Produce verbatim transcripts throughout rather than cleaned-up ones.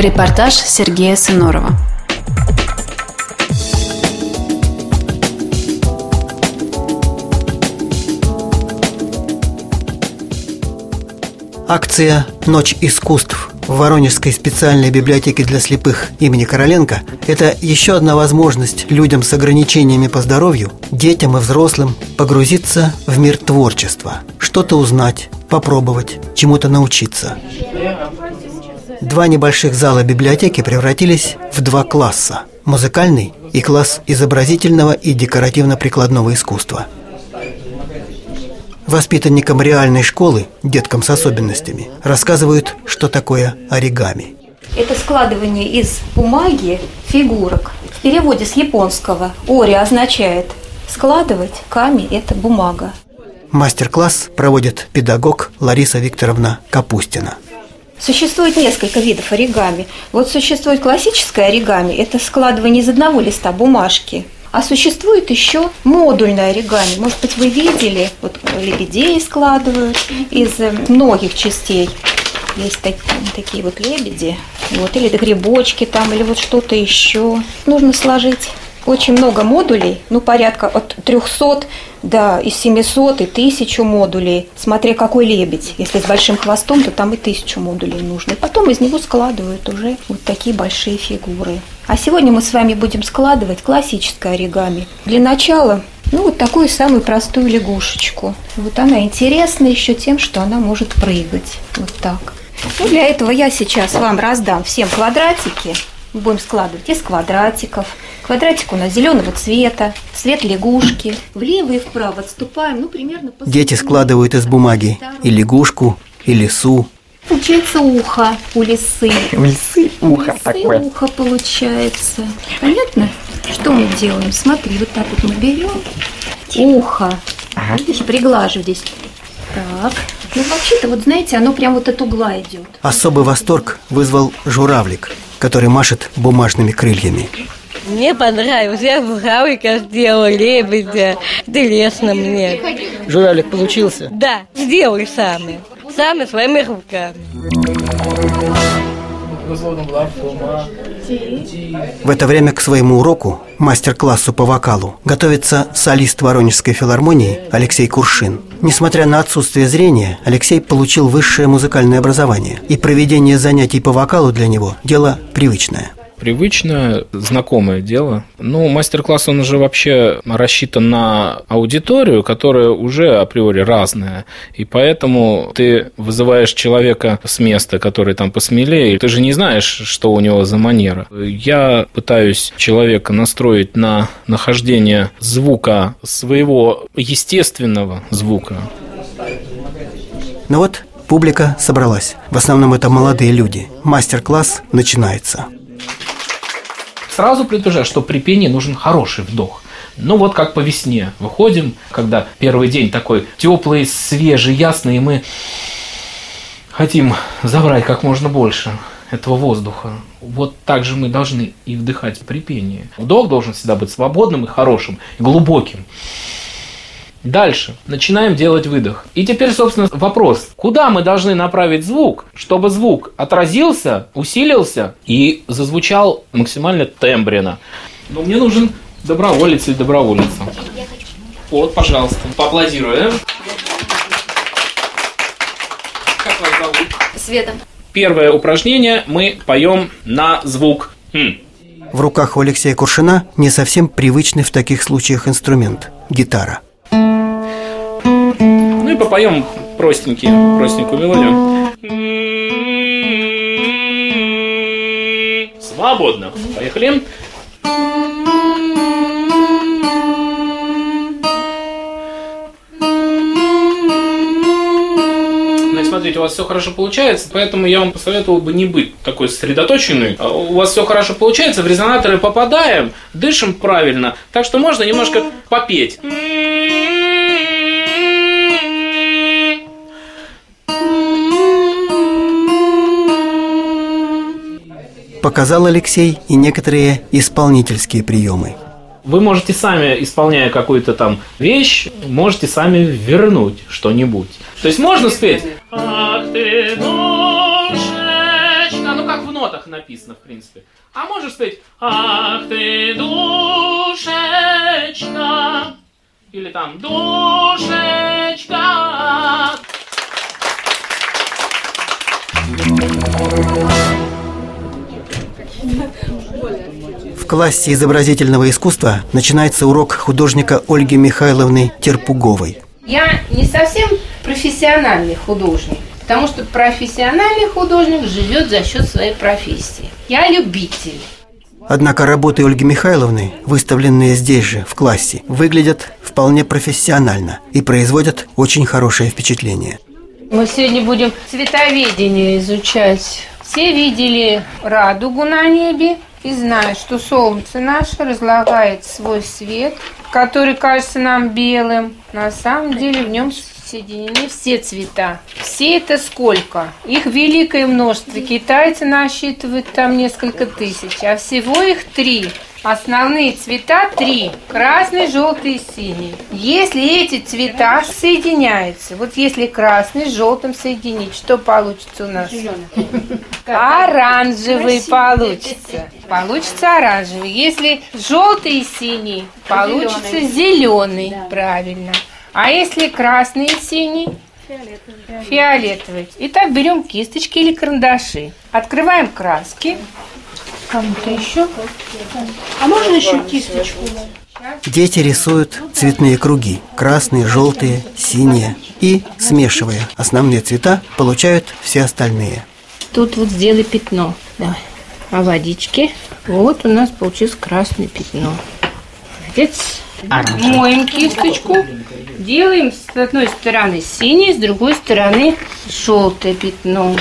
Репортаж Сергея Сынорова. Акция «Ночь искусств» в Воронежской специальной библиотеке для слепых имени Короленко – это еще одна возможность людям с ограничениями по здоровью, детям и взрослым погрузиться в мир творчества, что-то узнать, попробовать, чему-то научиться. Два небольших зала библиотеки превратились в два класса – музыкальный и класс изобразительного и декоративно-прикладного искусства. Воспитанникам реальной школы, деткам с особенностями, рассказывают, что такое оригами. Это складывание из бумаги фигурок. В переводе с японского «ори» означает складывать, ками – это бумага. Мастер-класс проводит педагог Лариса Викторовна Капустина. Существует несколько видов оригами. Вот существует классическое оригами – это складывание из одного листа бумажки. А существует еще модульное оригами. Может быть, вы видели, вот лебедей складывают из многих частей. Есть такие, такие вот лебеди, вот, или грибочки там, или вот что-то еще. Нужно сложить очень много модулей, ну, порядка от трехсот до и семисот, и тысячу модулей, смотря какой лебедь. Если с большим хвостом, то там и тысячу модулей нужно. И потом из него складывают уже вот такие большие фигуры. А сегодня мы с вами будем складывать классическое оригами. Для начала, ну, вот такую самую простую лягушечку. Вот она интересна еще тем, что она может прыгать. Вот так. Ну, для этого я сейчас вам раздам всем квадратики. Мы будем складывать из квадратиков. Квадратик у нас зеленого цвета, цвет лягушки. Влево и вправо отступаем, ну, примерно по... Дети складывают из бумаги и лягушку, и лису. Получается ухо у лисы. У лисы ухо у лисы такое. ухо получается. Понятно? Что мы делаем? Смотри, вот так вот мы берем ухо. Ага. Видишь, приглаживаю здесь. Так. Ну, вообще-то, вот знаете, оно прям вот от угла идет. Особый восторг вызвал журавлик, который машет бумажными крыльями. Мне понравилось, я журавлика сделала, лебедя, интересно мне. Журавлик получился? Да, сделай сами, сами своими руками. В это время к своему уроку, мастер-классу по вокалу, готовится солист Воронежской филармонии Алексей Куршин. Несмотря на отсутствие зрения, Алексей получил высшее музыкальное образование, и проведение занятий по вокалу для него – дело привычное. Привычное, знакомое дело. Ну, мастер-класс, он уже вообще рассчитан на аудиторию, которая уже априори разная. И поэтому ты вызываешь человека с места, который там посмелее. Ты же не знаешь, что у него за манера. Я пытаюсь человека настроить на нахождение звука, своего естественного звука. Ну вот, публика собралась. В основном это молодые люди. Мастер-класс начинается. Сразу предупреждаю, что при пении нужен хороший вдох. Ну вот как по весне. Выходим, когда первый день такой теплый, свежий, ясный, и мы хотим забрать как можно больше этого воздуха. Вот так же мы должны и вдыхать при пении. Вдох должен всегда быть свободным и хорошим, и глубоким. Дальше начинаем делать выдох. И теперь, собственно, вопрос. Куда мы должны направить звук, чтобы звук отразился, усилился и зазвучал максимально тембренно? Но мне нужен доброволец или доброволица. Вот, пожалуйста, поаплодируем. Как вас зовут? Света. Первое упражнение. Мы поем на звук «м». В руках у Алексея Куршина не совсем привычный в таких случаях инструмент – гитара. Ну и попоем простенький, простенькую мелодию. Свободно. Поехали. Значит, смотрите, у вас все хорошо получается, поэтому я вам посоветовал бы не быть такой сосредоточенной. У вас все хорошо получается, в резонаторы попадаем, дышим правильно, так что можно немножко попеть. Показал Алексей и некоторые исполнительские приемы. Вы можете сами, исполняя какую-то там вещь, можете сами вернуть что-нибудь. То есть можно спеть «Ах ты, душечка», ну как в нотах, написано, в принципе. А можешь спеть «Ах ты, душечка» или там «Душечка». В классе изобразительного искусства начинается урок художника Ольги Михайловны Терпуговой. Я не совсем профессиональный художник, потому что профессиональный художник живет за счет своей профессии. Я любитель. Однако работы Ольги Михайловны, выставленные здесь же, в классе, выглядят вполне профессионально и производят очень хорошее впечатление. Мы сегодня будем цветоведение изучать. Все видели радугу на небе и знают, что солнце наше разлагает свой свет, который кажется нам белым. На самом деле в нем соединены все цвета. Все это сколько? Их великое множество. Китайцы насчитывают там несколько тысяч, а всего их три. Основные цвета три – красный, желтый и синий. Если эти цвета соединяются, вот если красный с желтым соединить, что получится у нас? Оранжевый получится. Получится оранжевый. Если желтый и синий, получится зеленый. Правильно. А если красный и синий? Фиолетовый. Фиолетовый. Итак, берем кисточки или карандаши. Открываем краски. Кому-то еще? А можно еще кисточку? Дети рисуют цветные круги – красные, желтые, синие. И, смешивая основные цвета, получают все остальные. Тут вот сделай пятно. Давай. А водички? Вот у нас получилось красное пятно. Молодец. Моем кисточку. Делаем с одной стороны синее, с другой стороны желтое пятно.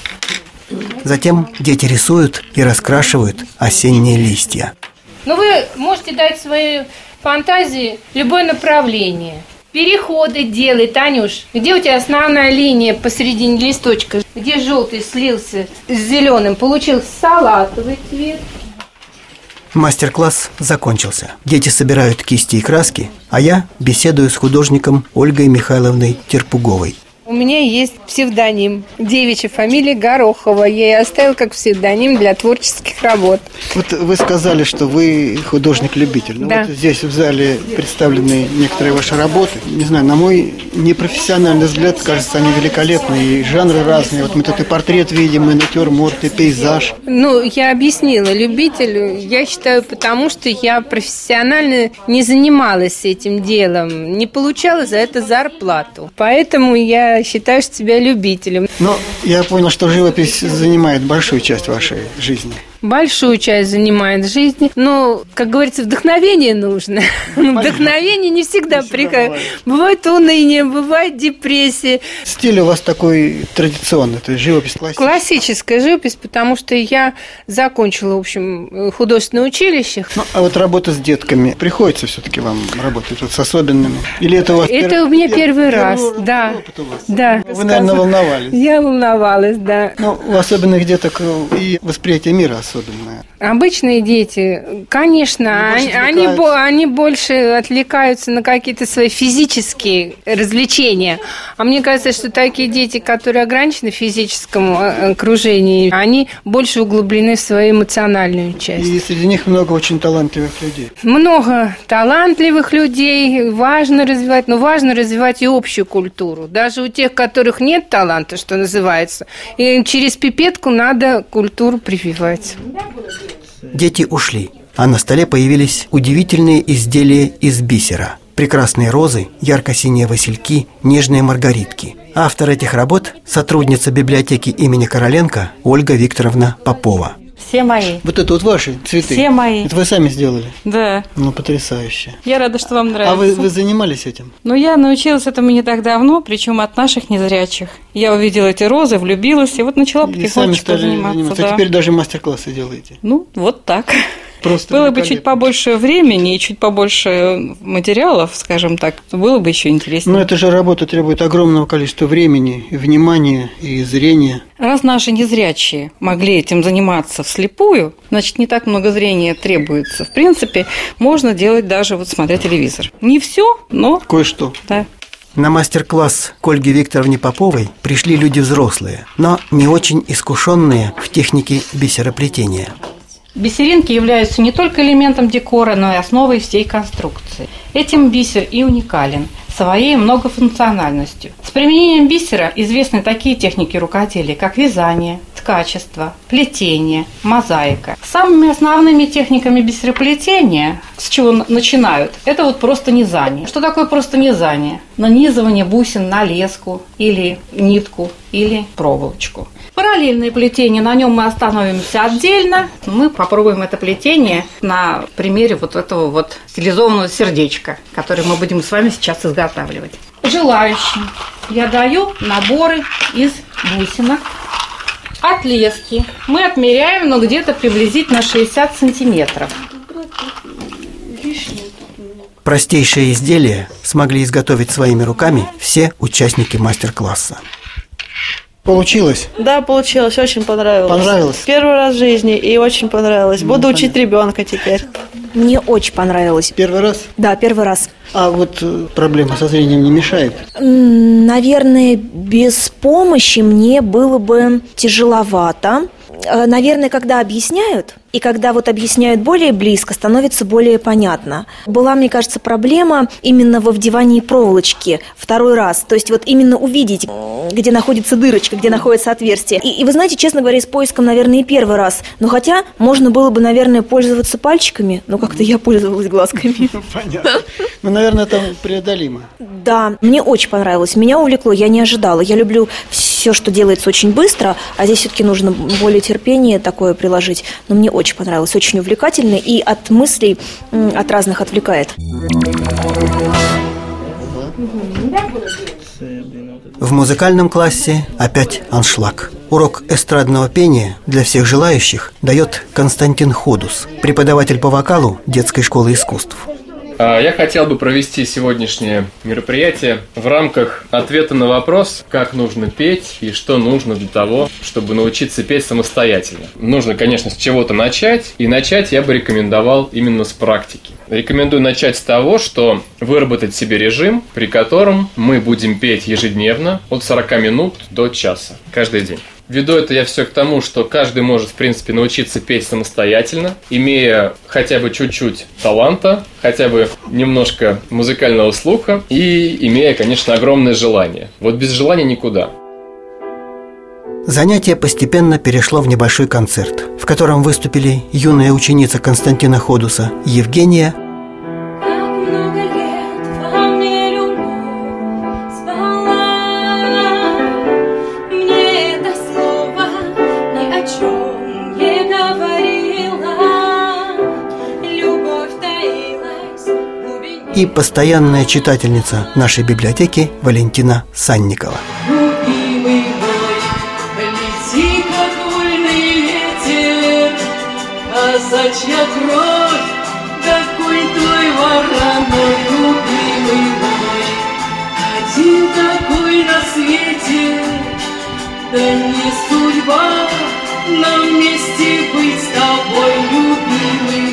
Затем дети рисуют и раскрашивают осенние листья. Ну, вы можете дать своей фантазии любое направление. Переходы делай, Танюш. Где у тебя основная линия посередине листочка? Где желтый слился с зеленым? Получился салатовый цвет. Мастер-класс закончился. Дети собирают кисти и краски, а я беседую с художником Ольгой Михайловной Терпуговой. У меня есть псевдоним. Девичья фамилия Горохова. Я ее оставила как псевдоним для творческих работ. Вот вы сказали, что вы художник-любитель. Ну, да. Вот здесь в зале представлены некоторые ваши работы. Не знаю, на мой непрофессиональный взгляд, кажется, они великолепны. И жанры разные. Вот мы тут и портрет видим, и натюрморт, и пейзаж. Ну, я объяснила. Любитель, я считаю, потому что я профессионально не занималась этим делом. Не получала за это зарплату. Поэтому я считаю себя любителем. Но я понял, что живопись занимает большую часть вашей жизни. Большую часть занимает жизни. Но, как говорится, вдохновение нужно. Вдохновение не всегда приходит. Бывает уныние, бывает депрессия. Стиль у вас такой традиционный, то есть живопись классическая. Классическая живопись, потому что я закончила, в общем, художественное училище. Ну, а вот работа с детками, приходится все-таки вам работать вот с особенными? Или это у вас Это пер... у меня пер... первый первый раз, да. опыт у вас? Да. Вы, наверное, волновались. Я волновалась, да. Ну, у особенных деток и восприятие мира особенное. Обычные дети, конечно, они, они, они больше отвлекаются на какие-то свои физические развлечения. А мне кажется, что такие дети, которые ограничены в физическом окружении, они больше углублены в свою эмоциональную часть. И среди них много очень талантливых людей. Много талантливых людей, важно развивать, но важно развивать и общую культуру. Даже у тех, у которых нет таланта, что называется, и через пипетку надо культуру прививать. Дети ушли, а на столе появились удивительные изделия из бисера. Прекрасные розы, ярко-синие васильки, нежные маргаритки. Автор этих работ – сотрудница библиотеки имени Короленко Ольга Викторовна Попова. Все мои. Вот это вот ваши цветы? Все мои. Это вы сами сделали? Да. Ну, потрясающе. Я рада, что вам нравится. А вы, вы занимались этим? Ну, я научилась этому не так давно, причем от наших незрячих. Я увидела эти розы, влюбилась, и вот начала И сами потихонечку стали заниматься. заниматься. Да. А теперь даже мастер-классы делаете? Ну, вот так. Просто было бы чуть побольше времени и чуть побольше материалов, скажем так, было бы еще интереснее. Но эта же работа требует огромного количества времени, и внимания и зрения. Раз наши незрячие могли этим заниматься вслепую, значит, не так много зрения требуется. В принципе, можно делать даже вот смотря телевизор. Не все, но... Кое-что. Да. На мастер-класс к Ольге Викторовне Поповой пришли люди взрослые, но не очень искушенные в технике бисероплетения. Бисеринки являются не только элементом декора, но и основой всей конструкции. Этим бисер и уникален своей многофункциональностью. С применением бисера известны такие техники рукоделия, как вязание, ткачество, плетение, мозаика. Самыми основными техниками бисероплетения, с чего начинают, это вот просто низание. Что такое просто низание? Нанизывание бусин на леску или нитку или проволочку. Параллельное плетение, на нем мы остановимся отдельно. Мы попробуем это плетение на примере вот этого вот стилизованного сердечка, которое мы будем с вами сейчас изготавливать. Желающим я даю наборы из бусинок от лески. Мы отмеряем, но где-то приблизительно шестьдесят сантиметров. Простейшие изделия смогли изготовить своими руками все участники мастер-класса. Получилось? Да, получилось, очень понравилось. Понравилось? Первый раз в жизни и очень понравилось. Буду ну, учить ребенка теперь. Мне очень понравилось. Первый раз? Да, первый раз. А вот проблема со зрением не мешает? Наверное, без помощи мне было бы тяжеловато. Наверное, когда объясняют, и когда вот объясняют более близко, становится более понятно. Была, мне кажется, проблема именно во вдевании проволочки второй раз. То есть вот именно увидеть, где находится дырочка, где находится отверстие. И, и вы знаете, честно говоря, с поиском, наверное, и первый раз. Но хотя можно было бы, наверное, пользоваться пальчиками, но как-то я пользовалась глазками. Понятно. Ну, наверное, это преодолимо. Да, мне очень понравилось. Меня увлекло, я не ожидала. Я люблю все, что делается очень быстро, а здесь все-таки нужно более терпение такое приложить. Но мне очень понравилось, очень увлекательно и от мыслей, от разных отвлекает. В музыкальном классе опять аншлаг. Урок эстрадного пения для всех желающих дает Константин Ходус, преподаватель по вокалу детской школы искусств. Я хотел бы провести сегодняшнее мероприятие в рамках ответа на вопрос, как нужно петь и что нужно для того, чтобы научиться петь самостоятельно. Нужно, конечно, с чего-то начать, и начать я бы рекомендовал именно с практики. Рекомендую начать с того, что выработать себе режим, при котором мы будем петь ежедневно от сорока минут до часа каждый день. Веду это я все к тому, что каждый может, в принципе, научиться петь самостоятельно, имея хотя бы чуть-чуть таланта, хотя бы немножко музыкального слуха и имея, конечно, огромное желание. Вот без желания никуда. Занятие постепенно перешло в небольшой концерт, в котором выступили юная ученица Константина Ходуса Евгения, и постоянная читательница нашей библиотеки Валентина Санникова. Любимый мой, лети, как вольный ветер, казачья кровь, какой твой вороной, любимый мой, один такой на свете, да не судьба нам вместе быть с тобой, любимый